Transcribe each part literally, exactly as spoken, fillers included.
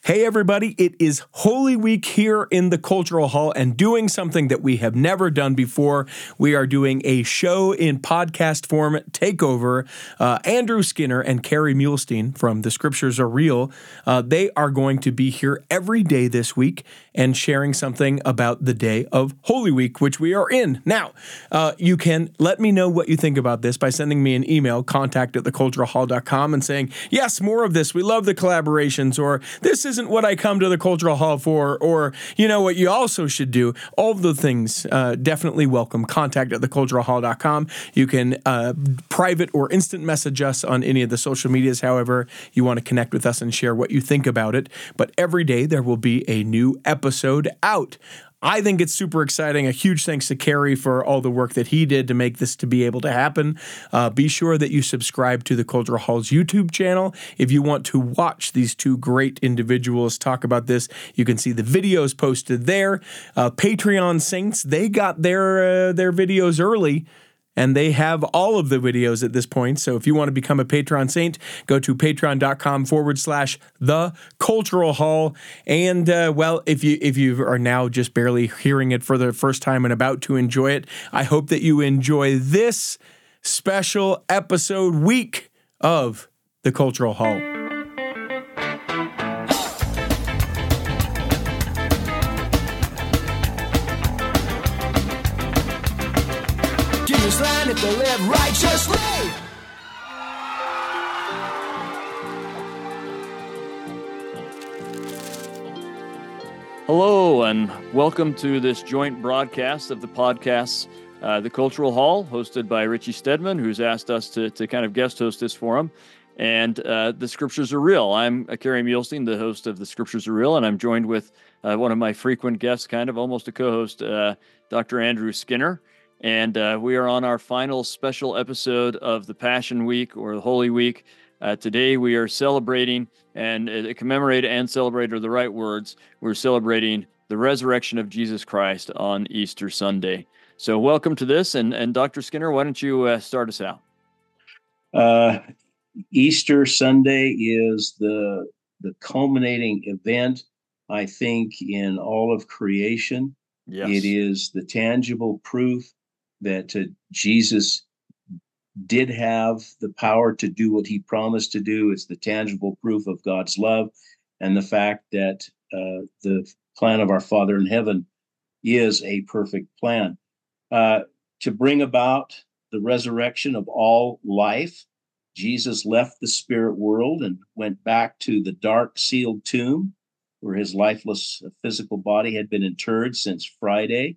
Hey everybody, it is Holy Week here in the Cultural Hall and doing something that we have never done before. We are doing a show in podcast form takeover. Uh, Andrew Skinner and Carrie Muhlestein from The Scriptures Are Real, uh, they are going to be here every day this week and sharing something about the day of Holy Week, which we are in. Now, uh, you can let me know what you think about this by sending me an email, contact at the cultural hall dot com, and saying, yes, more of this. We love the collaborations, or this isn't what I come to the Cultural Hall for, or you know what you also should do. All of the things uh, definitely welcome. Contact at the cultural hall dot com. You can uh, private or instant message us on any of the social medias, however you want to connect with us and share what you think about it. But every day there will be a new episode out. I think it's super exciting. A huge thanks to Carrie for all the work that he did to make this to be able to happen. Uh, be sure that you subscribe to the Cultural Hall's YouTube channel. If you want to watch these two great individuals talk about this, you can see the videos posted there. Uh, Patreon Saints, they got their uh, their videos early, and they have all of the videos at this point. So if you want to become a Patreon Saint, go to patreon.com forward slash the Cultural Hall. And, uh, well, if you if you are now just barely hearing it for the first time and about to enjoy it, I hope that you enjoy this special episode week of the Cultural Hall. Land if they live righteously. Hello, and welcome to this joint broadcast of the podcasts, uh, The Cultural Hall, hosted by Richie Stedman, who's asked us to, to kind of guest host this for him, and uh, The Scriptures Are Real. I'm uh, Carrie Muhlestein, the host of The Scriptures Are Real, and I'm joined with uh, one of my frequent guests, kind of almost a co-host, uh, Doctor Andrew Skinner. And uh, we are on our final special episode of the Passion Week or the Holy Week. Uh, today we are celebrating, and uh, commemorate and celebrate are the right words. We're celebrating the resurrection of Jesus Christ on Easter Sunday. So welcome to this. And, and Doctor Skinner, why don't you uh, start us out? Uh, Easter Sunday is the, the culminating event, I think, in all of creation. Yes. It is the tangible proof that uh, Jesus did have the power to do what he promised to do. It's the tangible proof of God's love and the fact that uh, the plan of our Father in heaven is a perfect plan. Uh, to bring about the resurrection of all life, Jesus left the spirit world and went back to the dark sealed tomb where his lifeless physical body had been interred since Friday.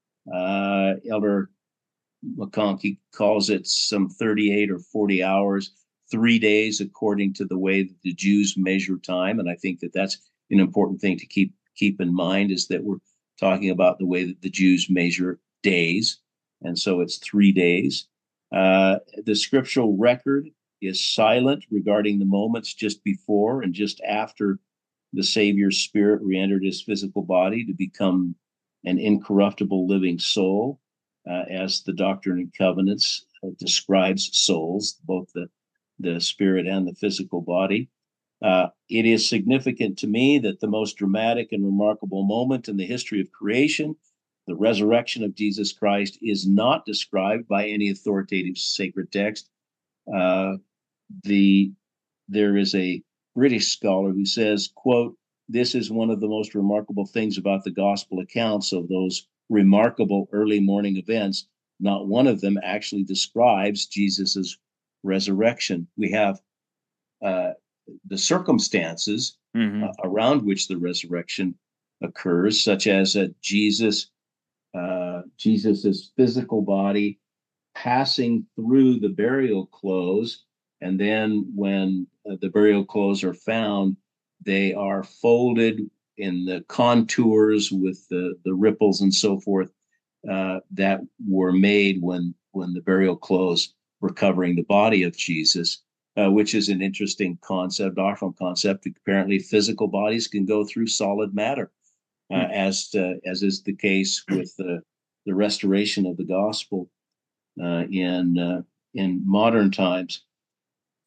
Uh, Elder McConkie calls it some thirty-eight or forty hours, three days, according to the way that the Jews measure time. And I think that that's an important thing to keep keep in mind, is that we're talking about the way that the Jews measure days. And so it's three days. Uh, the scriptural record is silent regarding the moments just before and just after the Savior's spirit re-entered his physical body to become an incorruptible living soul. Uh, as the Doctrine and Covenants uh, describes souls, both the, the spirit and the physical body. Uh, it is significant to me that the most dramatic and remarkable moment in the history of creation, the resurrection of Jesus Christ, is not described by any authoritative sacred text. Uh, the there is a British scholar who says, quote, "This is one of the most remarkable things about the gospel accounts of those remarkable early morning events. Not one of them actually describes Jesus's resurrection." We have uh, the circumstances mm-hmm. uh, around which the resurrection occurs, such as uh, Jesus, uh, Jesus's physical body passing through the burial clothes, and then when uh, the burial clothes are found, they are folded in the contours with the, the ripples and so forth uh, that were made when, when the burial clothes were covering the body of Jesus, uh, which is an interesting concept, doctrinal concept. Apparently, physical bodies can go through solid matter, uh, mm. as uh, as is the case with the, the restoration of the gospel uh, in uh, in modern times.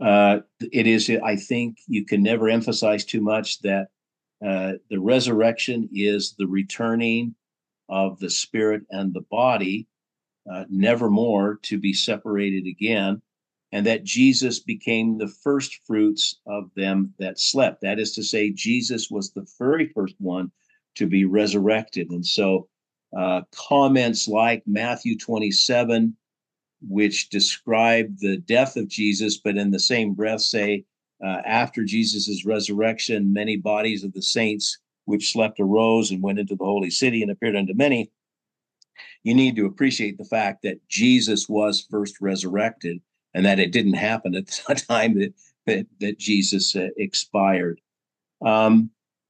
Uh, it is, I think, you can never emphasize too much that uh, the resurrection is the returning of the spirit and the body, uh, nevermore to be separated again, and that Jesus became the first fruits of them that slept. That is to say, Jesus was the very first one to be resurrected. And so uh, comments like Matthew twenty-seven, which describe the death of Jesus, but in the same breath say, uh, after Jesus' resurrection, many bodies of the saints which slept arose and went into the holy city and appeared unto many. You need to appreciate the fact that Jesus was first resurrected and that it didn't happen at the time that, that, that Jesus uh, expired. Um,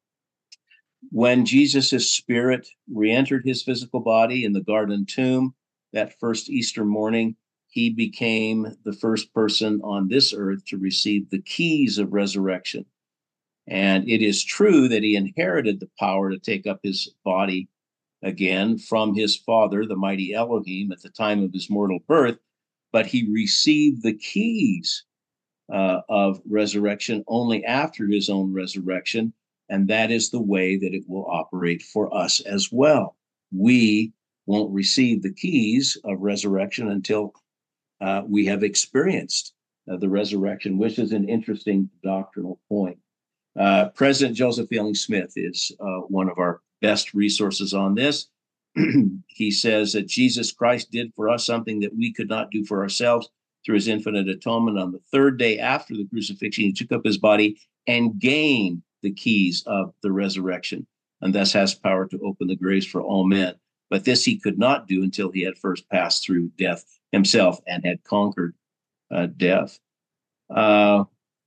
when Jesus' spirit re-entered his physical body in the garden tomb that first Easter morning, he became the first person on this earth to receive the keys of resurrection. And it is true that he inherited the power to take up his body again from his father, the mighty Elohim, at the time of his mortal birth, but he received the keys uh, of resurrection only after his own resurrection. And that is the way that it will operate for us as well. We won't receive the keys of resurrection until uh, we have experienced uh, the resurrection, which is an interesting doctrinal point. Uh, President Joseph Fielding Smith is uh, one of our best resources on this. He says that Jesus Christ did for us something that we could not do for ourselves through his infinite atonement. On the third day after the crucifixion, he took up his body and gained the keys of the resurrection, and thus has power to open the graves for all men. But this he could not do until he had first passed through death himself and had conquered uh, death. Uh,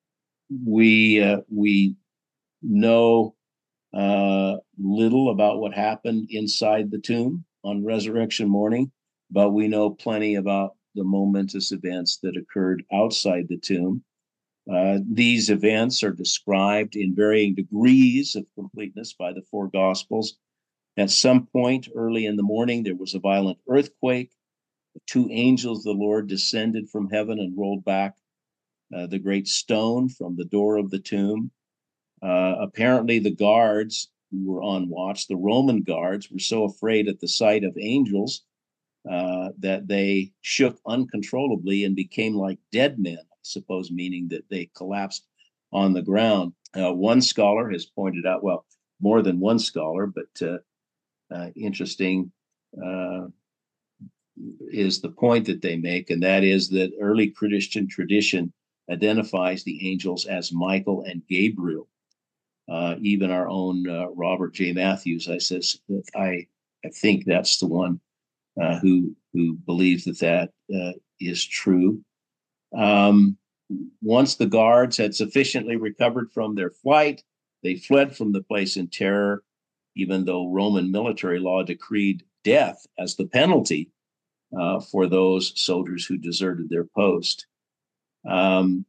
we uh, we know uh, little about what happened inside the tomb on resurrection morning, but we know plenty about the momentous events that occurred outside the tomb. Uh, these events are described in varying degrees of completeness by the four Gospels. At some point early in the morning, there was a violent earthquake. The two angels of the Lord descended from heaven and rolled back uh, the great stone from the door of the tomb. Uh, apparently, the guards who were on watch, the Roman guards, were so afraid at the sight of angels uh, that they shook uncontrollably and became like dead men, I suppose, meaning that they collapsed on the ground. Uh, one scholar has pointed out, well, more than one scholar, but uh, uh, interesting uh, is the point that they make, and that is that early Christian tradition identifies the angels as Michael and Gabriel. Uh, even our own uh, Robert J. Matthews, I says, I, I think that's the one uh, who who believes that that uh, is true. Um, once the guards had sufficiently recovered from their flight, they fled from the place in terror, even though Roman military law decreed death as the penalty uh, for those soldiers who deserted their post. Um,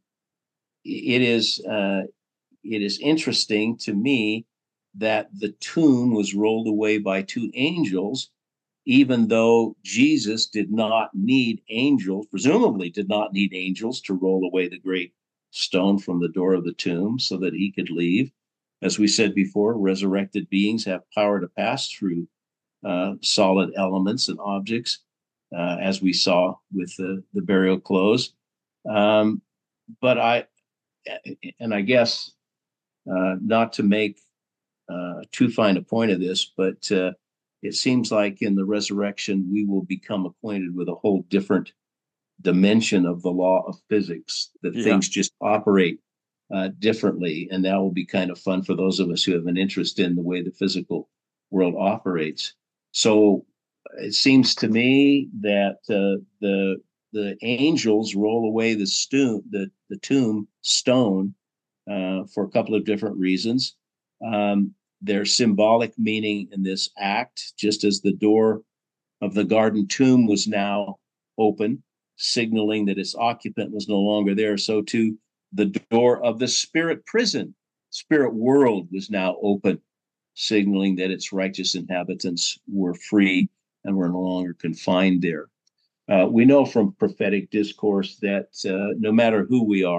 it is uh, it is interesting to me that the tomb was rolled away by two angels, even though Jesus did not need angels, presumably did not need angels to roll away the great stone from the door of the tomb so that he could leave. As we said before, resurrected beings have power to pass through uh, solid elements and objects, uh, as we saw with the, the burial clothes. Um, but I, and I guess uh, not to make uh, too fine a point of this, but uh, it seems like in the resurrection, we will become acquainted with a whole different dimension of the law of physics, that yeah. things just operate uh, differently. And that will be kind of fun for those of us who have an interest in the way the physical world operates. So it seems to me that uh, the the angels roll away the, stu- the, the tomb stone uh, for a couple of different reasons. Um, There's symbolic meaning in this act, just as the door of the garden tomb was now open, signaling that its occupant was no longer there. So too, the door of the spirit prison, spirit world, was now open, signaling that its righteous inhabitants were free and were no longer confined there. Uh, we know from prophetic discourse that uh, no matter who we are,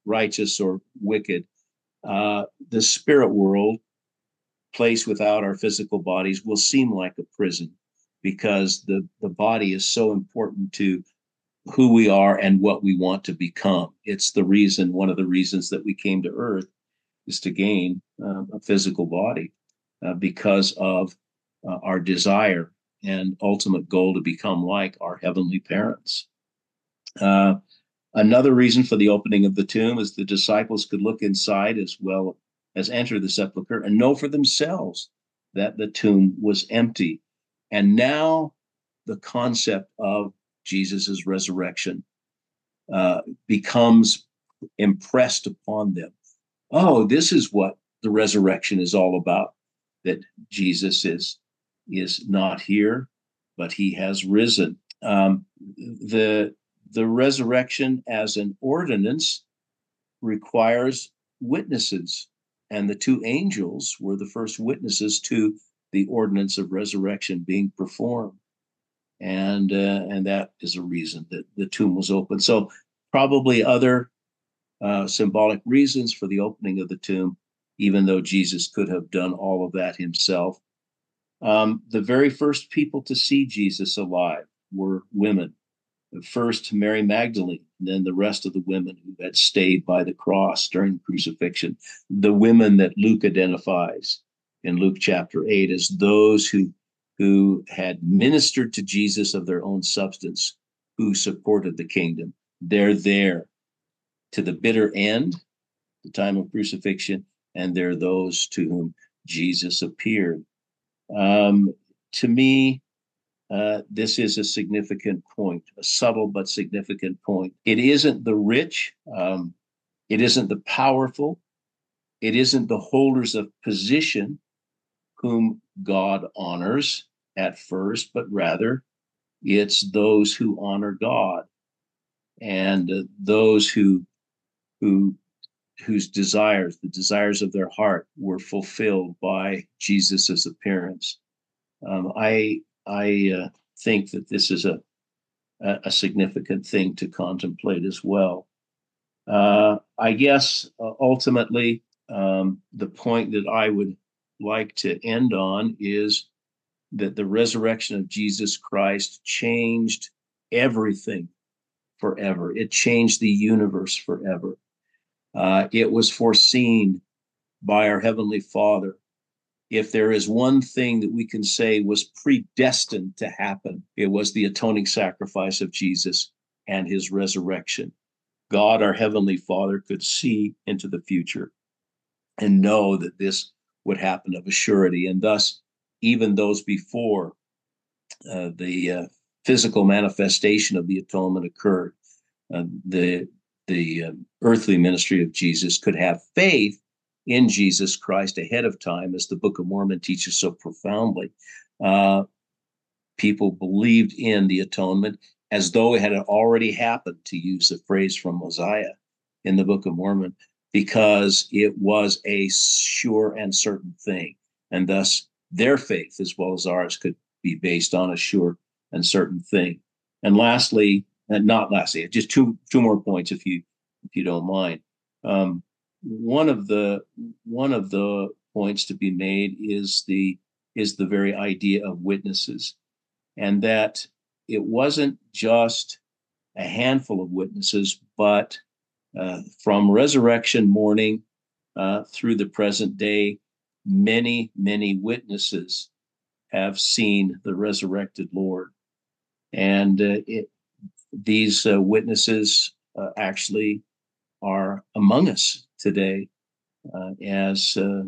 righteous or wicked. Uh, the spirit world, place without our physical bodies, will seem like a prison because the, the body is so important to who we are and what we want to become. It's the reason, one of the reasons that we came to earth is to gain uh, a physical body uh, because of uh, our desire and ultimate goal to become like our heavenly parents. Uh, another reason for the opening of the tomb is the disciples could look inside as well as enter the sepulcher and know for themselves that the tomb was empty. And now the concept of Jesus's resurrection uh, becomes impressed upon them. Oh, this is what the resurrection is all about, that Jesus is, is not here, but he has risen. Um, the, the resurrection as an ordinance requires witnesses, and the two angels were the first witnesses to the ordinance of resurrection being performed. And uh, and that is a reason that the tomb was open. So probably other uh, symbolic reasons for the opening of the tomb, even though Jesus could have done all of that himself. Um, the very first people to see Jesus alive were women. First, Mary Magdalene, and then the rest of the women who had stayed by the cross during the crucifixion. The women that Luke identifies in Luke chapter eight as those who who had ministered to Jesus of their own substance, who supported the kingdom. They're there to the bitter end, the time of crucifixion, and they're those to whom Jesus appeared. Um, to me, uh, this is a significant point, a subtle but significant point. It isn't the rich, um, it isn't the powerful, it isn't the holders of position whom God honors at first, but rather it's those who honor God and uh, those who who whose desires, the desires of their heart, were fulfilled by Jesus's appearance. Um, I I uh, think that this is a a significant thing to contemplate as well. Uh, I guess uh, ultimately um, the point that I would like to end on is that the resurrection of Jesus Christ changed everything forever. It changed the universe forever. Uh, it was foreseen by our Heavenly Father. If there is one thing that we can say was predestined to happen, it was the atoning sacrifice of Jesus and his resurrection. God, our Heavenly Father, could see into the future and know that this would happen of a surety. And thus, even those before uh, the uh, physical manifestation of the atonement occurred, uh, the, the uh, earthly ministry of Jesus could have faith in Jesus Christ ahead of time, as the Book of Mormon teaches so profoundly. Uh, people believed in the atonement as though it had already happened, to use a phrase from Mosiah in the Book of Mormon, because it was a sure and certain thing. And thus their faith, as well as ours, could be based on a sure and certain thing. And lastly, and not lastly, just two two more points, if you if you don't mind. Um, one of the one of the points to be made is the is the very idea of witnesses, and that it wasn't just a handful of witnesses, but uh, from resurrection morning uh, through the present day, many, many witnesses have seen the resurrected Lord. And uh, it, these uh, witnesses uh, actually are among us today uh, as, uh,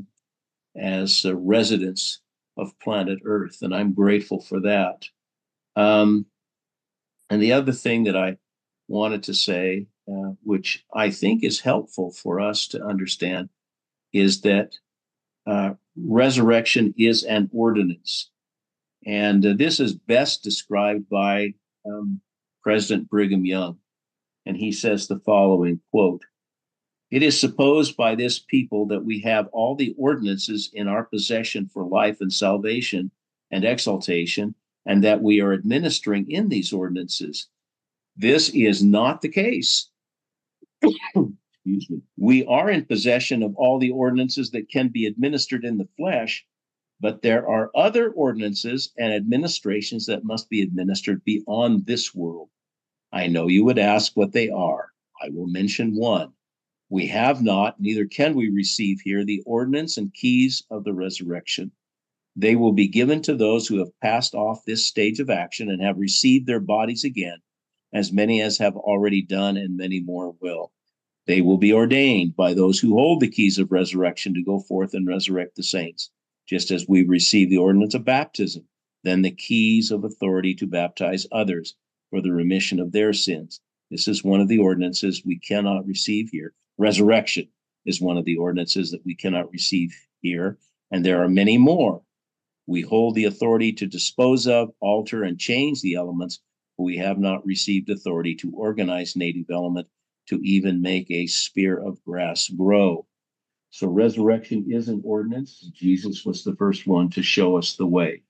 as uh, residents of planet Earth. And I'm grateful for that. Um, and the other thing that I wanted to say, uh, which I think is helpful for us to understand, is that uh, resurrection is an ordinance. And uh, this is best described by um, President Brigham Young. And he says the following, quote, "It is supposed by this people that we have all the ordinances in our possession for life and salvation and exaltation, and that we are administering in these ordinances. This is not the case. excuse me, we are in possession of all the ordinances that can be administered in the flesh, but there are other ordinances and administrations that must be administered beyond this world. I know you would ask what they are. I will mention one. We have not, neither can we receive here, the ordinance and keys of the resurrection. They will be given to those who have passed off this stage of action and have received their bodies again, as many as have already done, and many more will. They will be ordained by those who hold the keys of resurrection to go forth and resurrect the saints, just as we receive the ordinance of baptism, then the keys of authority to baptize others for the remission of their sins. This is one of the ordinances we cannot receive here. Resurrection is one of the ordinances that we cannot receive here, and there are many more. We hold the authority to dispose of, alter, and change the elements, but we have not received authority to organize native element, to even make a spear of grass grow. So resurrection is an ordinance. Jesus was the first one to show us the way.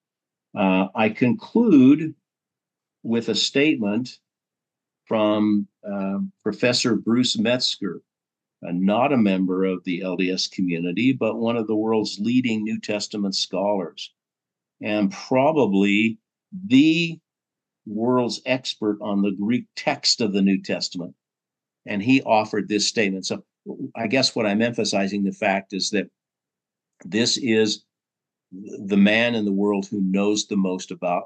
Uh, I conclude with a statement from uh, Professor Bruce Metzger, uh, not a member of the L D S community, but one of the world's leading New Testament scholars, and probably the world's expert on the Greek text of the New Testament. And he offered this statement. So I guess what I'm emphasizing, the fact is that this is the man in the world who knows the most about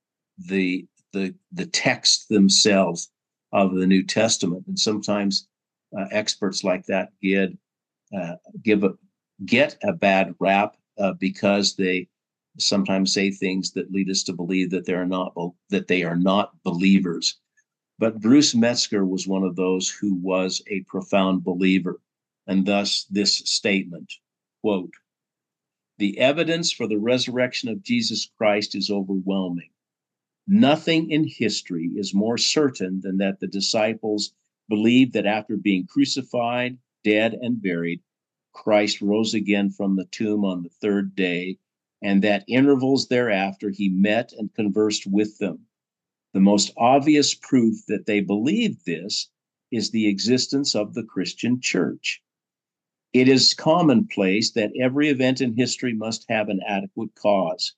the the the texts themselves of the New Testament. And sometimes uh, experts like that get uh, give a get a bad rap uh, because they sometimes say things that lead us to believe that they're not that they are not believers. But Bruce Metzger was one of those who was a profound believer, and thus this statement, quote, "The evidence for the resurrection of Jesus Christ is overwhelming. Nothing in history is more certain than that the disciples believed that after being crucified, dead, and buried, Christ rose again from the tomb on the third day, and that intervals thereafter he met and conversed with them. The most obvious proof that they believed this is the existence of the Christian church. It is commonplace that every event in history must have an adequate cause.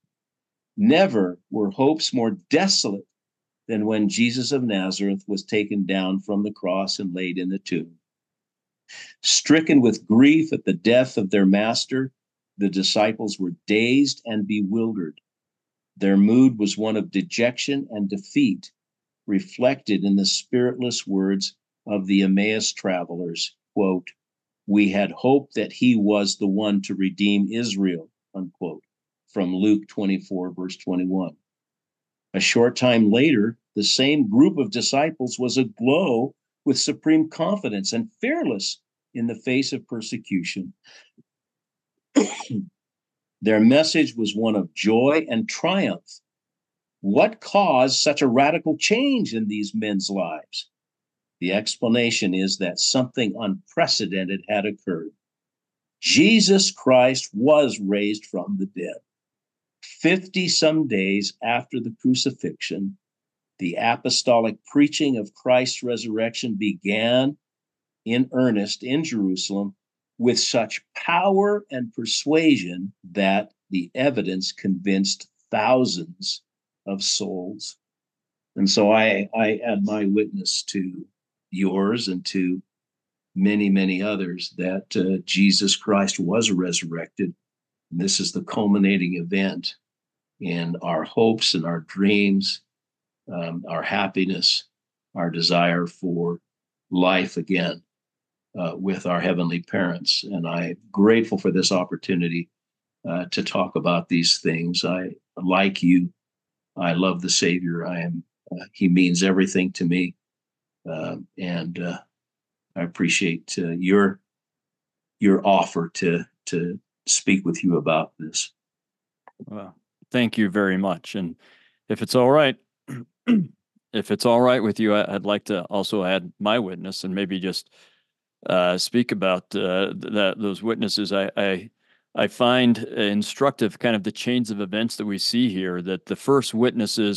Never were hopes more desolate than when Jesus of Nazareth was taken down from the cross and laid in the tomb. Stricken with grief at the death of their master, the disciples were dazed and bewildered. Their mood was one of dejection and defeat, reflected in the spiritless words of the Emmaus travelers, quote, "We had hoped that he was the one to redeem Israel," unquote, from Luke twenty-four, verse twenty-one. A short time later, the same group of disciples was aglow with supreme confidence and fearless in the face of persecution. Their message was one of joy and triumph. What caused such a radical change in these men's lives? The explanation is that something unprecedented had occurred. Jesus Christ was raised from the dead. Fifty some days after the crucifixion, the apostolic preaching of Christ's resurrection began in earnest in Jerusalem with such power and persuasion that the evidence convinced thousands of souls. And so I, I add my witness to yours and to many, many others that uh, Jesus Christ was resurrected. And this is the culminating event in our hopes and our dreams, um, our happiness, our desire for life again uh, with our heavenly parents. And I'm grateful for this opportunity uh, to talk about these things. I, like you, I love the Savior. I am. Uh, he means everything to me, uh, and uh, I appreciate uh, your your offer to to speak with you about this. Well, thank you very much. And if it's all right, if it's all right with you, I, I'd like to also add my witness and maybe just uh, speak about uh, that those witnesses. I, I I find instructive kind of the chains of events that we see here, that the first witnesses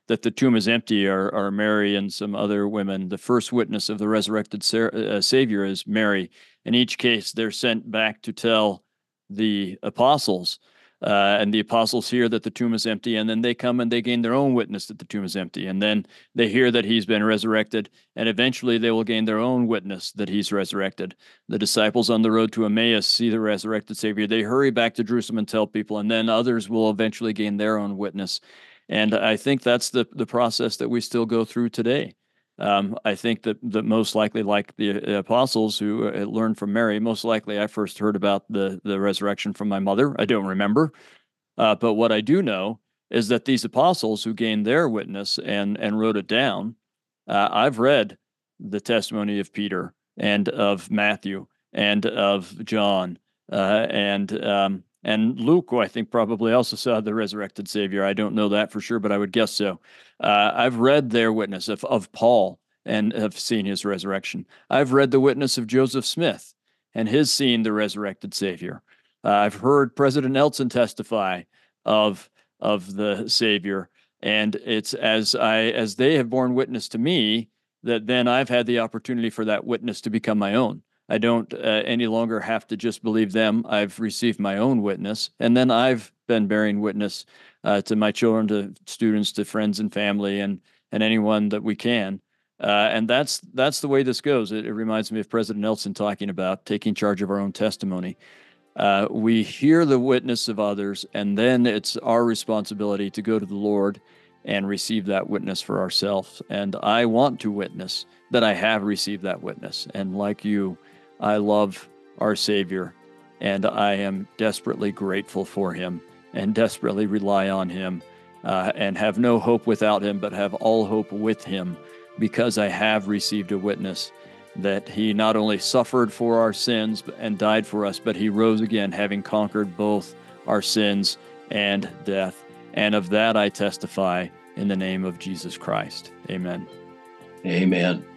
that the tomb is empty are, are Mary and some other women. The first witness of the resurrected sa- uh, Savior is Mary. In each case, they're sent back to tell the apostles, uh, and the apostles hear that the tomb is empty, and then they come and they gain their own witness that the tomb is empty, and then they hear that he's been resurrected, and eventually they will gain their own witness that he's resurrected. The disciples on the road to Emmaus see the resurrected Savior. They hurry back to Jerusalem and tell people, and then others will eventually gain their own witness. And I think that's the the process that we still go through today. Um, I think that, that most likely, like the apostles who uh, learned from Mary, most likely I first heard about the, the resurrection from my mother. I don't remember. Uh, but what I do know is that these apostles who gained their witness and, and wrote it down, uh, I've read the testimony of Peter and of Matthew and of John uh, and um, and Luke, who I think probably also saw the resurrected Savior. I don't know that for sure, but I would guess so. Uh, I've read their witness of, of Paul and have seen his resurrection. I've read the witness of Joseph Smith and his seeing the resurrected Savior. Uh, I've heard President Nelson testify of of the Savior, and it's as I as they have borne witness to me that then I've had the opportunity for that witness to become my own. I don't uh, any longer have to just believe them. I've received my own witness, and then I've been bearing witness uh, to my children, to students, to friends and family, and and anyone that we can. Uh, and that's that's the way this goes. It, it reminds me of President Nelson talking about taking charge of our own testimony. Uh, we hear the witness of others, and then it's our responsibility to go to the Lord and receive that witness for ourselves. And I want to witness that I have received that witness. And like you, I love our Savior, and I am desperately grateful for him and desperately rely on him uh, and have no hope without him, but have all hope with him, because I have received a witness that he not only suffered for our sins and died for us, but he rose again, having conquered both our sins and death. And of that I testify in the name of Jesus Christ. Amen. Amen.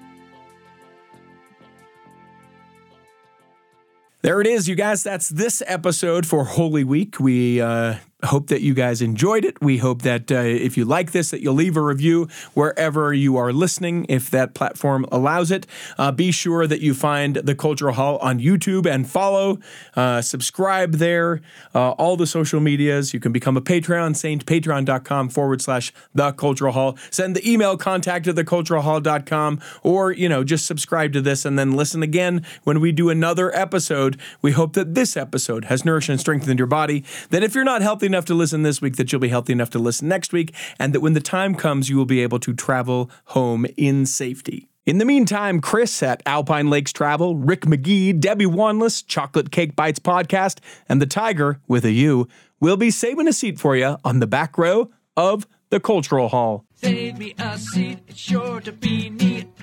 There it is, you guys. That's this episode for Holy Week. We uh, hope that you guys enjoyed it. We hope that uh, if you like this, that you'll leave a review wherever you are listening, if that platform allows it. Uh, be sure that you find The Cultural Hall on YouTube and follow, uh, subscribe there, uh, all the social medias. You can become a Patreon, saintpatreon.com forward slash The Cultural Hall. Send the email contact at theculturalhall dot com, or, you know, just subscribe to this and then listen again when we do another episode. We hope that this episode has nourished and strengthened your body, that if you're not healthy enough to listen this week, that you'll be healthy enough to listen next week, and that when the time comes, you will be able to travel home in safety. In the meantime, Chris at Alpine Lakes Travel, Rick McGee, Debbie Wanless, Chocolate Cake Bites Podcast, and the Tiger with a U will be saving a seat for you on the back row of the Cultural Hall. Save me a seat, it's sure to be neat.